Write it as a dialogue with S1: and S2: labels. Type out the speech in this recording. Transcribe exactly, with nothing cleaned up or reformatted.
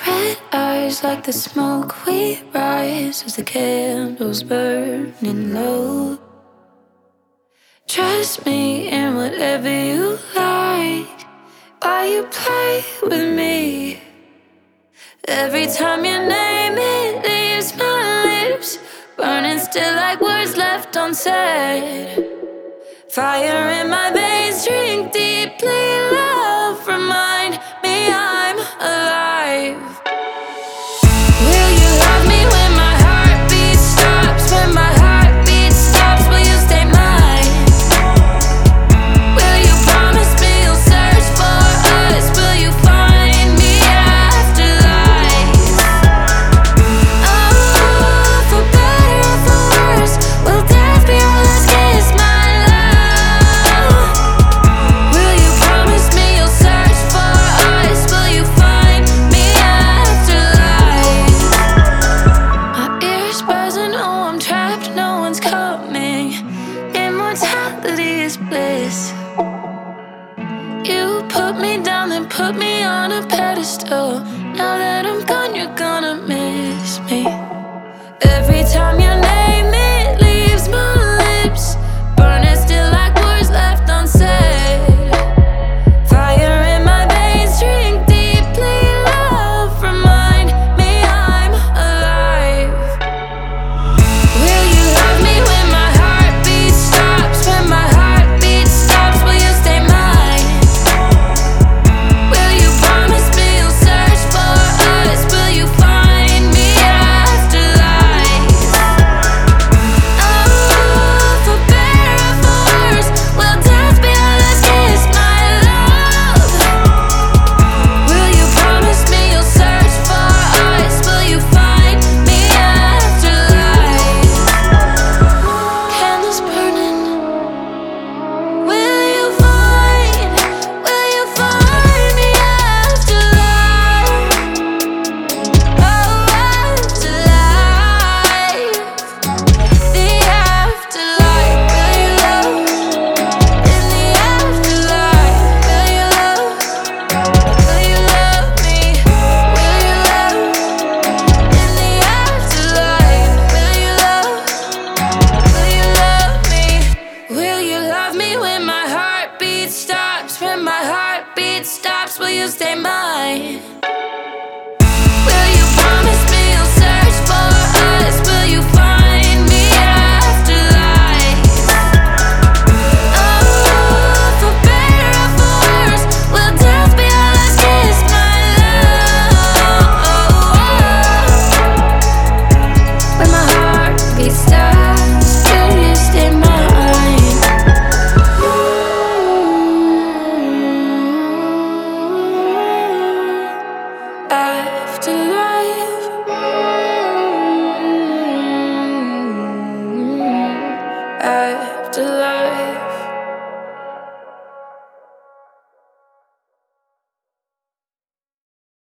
S1: Red eyes like the smoke we rise as the candles burning low. Trust me in whatever you like. Why you play with me? Every time you name it leaves my lips burning still like words left unsaid. Fire in my veins, drink deeply. Love, remind me I'm alive. Will you love me when my heartbeat stops? When my heartbeat stops, will you stay mine? Will you promise me you'll search for us? Will you find me after life? Oh, for better or for worse, will death be our last kiss, my love? Will you promise me you'll search for us? Will you find me after life? My ears buzzing, oh I'm trapped, no one's coming. Immortality is bliss. You put me down, then put me on a pedestal. Now that I'm gone, you're gonna miss me. Every time your name it leaves my lips burning still like words left unsaid. Fire in my veins, drink deeply. Love, remind me I'm alive. Will you love me when my heartbeat stops? When my heartbeat stops, will you stay mine? Will you promise me you'll search for us? Will you find me after life? Oh, for better or for worse, will death be our last kiss, my love? Will you promise me you'll search for us? Will you find me after life? Candles burning. Will you find, will you find me after life? Oh, after life. The afterlife, will you love? In the afterlife, will you love? Will you love me? Will you love? In the afterlife, will you love? Will you love me? Will you love me when my heartbeat stops? When my heartbeat stops, will you stay mine? Will you promise me you'll search for us? Will you find me after life? Oh, for better or for worse, will death be our last kiss, my love? When my heartbeat stops, will you stay mine? Afterlife. Afterlife.